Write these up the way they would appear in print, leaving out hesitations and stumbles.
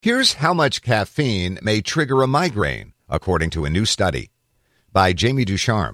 Here's how much caffeine may trigger a migraine, according to a new study. By Jamie Ducharme.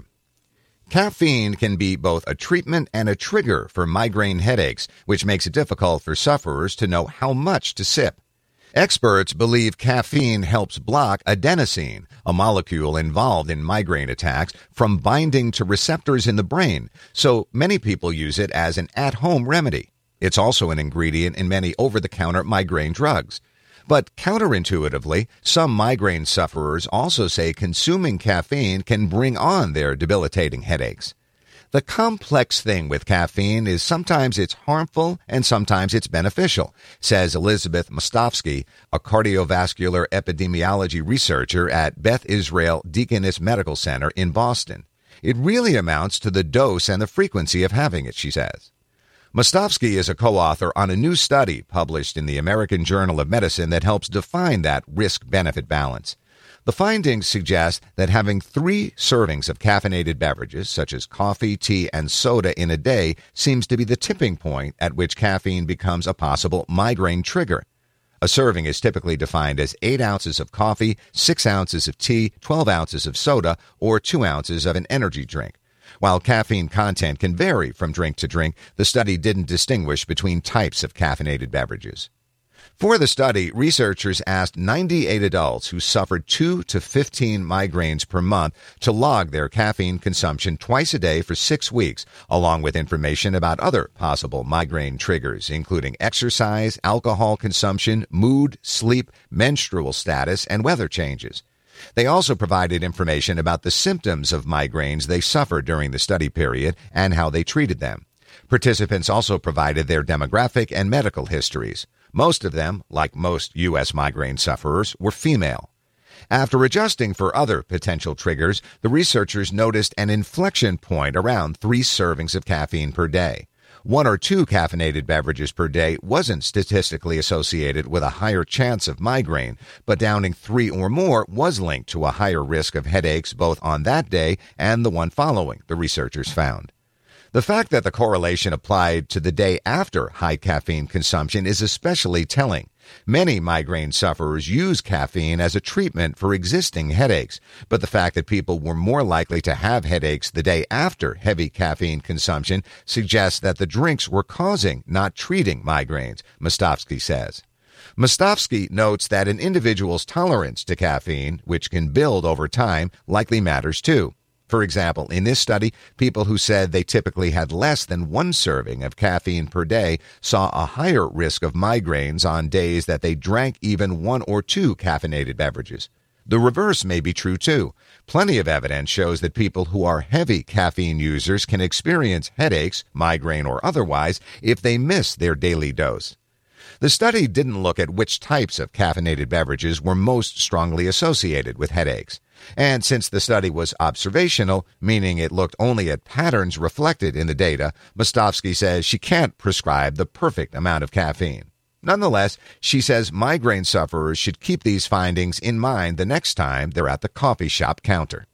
Caffeine can be both a treatment and a trigger for migraine headaches, which makes it difficult for sufferers to know how much to sip. Experts believe caffeine helps block adenosine, a molecule involved in migraine attacks, from binding to receptors in the brain, so many people use it as an at-home remedy. It's also an ingredient in many over-the-counter migraine drugs. But counterintuitively, some migraine sufferers also say consuming caffeine can bring on their debilitating headaches. The complex thing with caffeine is sometimes it's harmful and sometimes it's beneficial, says Elizabeth Mostovsky, a cardiovascular epidemiology researcher at Beth Israel Deaconess Medical Center in Boston. It really amounts to the dose and the frequency of having it, she says. Mostovsky is a co-author on a new study published in the American Journal of Medicine that helps define that risk-benefit balance. The findings suggest that having 3 servings of caffeinated beverages, such as coffee, tea, and soda in a day, seems to be the tipping point at which caffeine becomes a possible migraine trigger. A serving is typically defined as 8 ounces of coffee, 6 ounces of tea, 12 ounces of soda, or 2 ounces of an energy drink. While caffeine content can vary from drink to drink, the study didn't distinguish between types of caffeinated beverages. For the study, researchers asked 98 adults who suffered 2 to 15 migraines per month to log their caffeine consumption twice a day for 6 weeks, along with information about other possible migraine triggers, including exercise, alcohol consumption, mood, sleep, menstrual status, and weather changes. They also provided information about the symptoms of migraines they suffered during the study period and how they treated them. Participants also provided their demographic and medical histories. Most of them, like most U.S. migraine sufferers, were female. After adjusting for other potential triggers, the researchers noticed an inflection point around 3 servings of caffeine per day. 1 or 2 caffeinated beverages per day wasn't statistically associated with a higher chance of migraine, but downing 3 or more was linked to a higher risk of headaches both on that day and the one following, the researchers found. The fact that the correlation applied to the day after high caffeine consumption is especially telling. Many migraine sufferers use caffeine as a treatment for existing headaches, but the fact that people were more likely to have headaches the day after heavy caffeine consumption suggests that the drinks were causing, not treating migraines, Mostovsky says. Mostovsky notes that an individual's tolerance to caffeine, which can build over time, likely matters too. For example, in this study, people who said they typically had less than 1 serving of caffeine per day saw a higher risk of migraines on days that they drank even 1 or 2 caffeinated beverages. The reverse may be true too. Plenty of evidence shows that people who are heavy caffeine users can experience headaches, migraine or otherwise, if they miss their daily dose. The study didn't look at which types of caffeinated beverages were most strongly associated with headaches. And since the study was observational, meaning it looked only at patterns reflected in the data, Mostovsky says she can't prescribe the perfect amount of caffeine. Nonetheless, she says migraine sufferers should keep these findings in mind the next time they're at the coffee shop counter.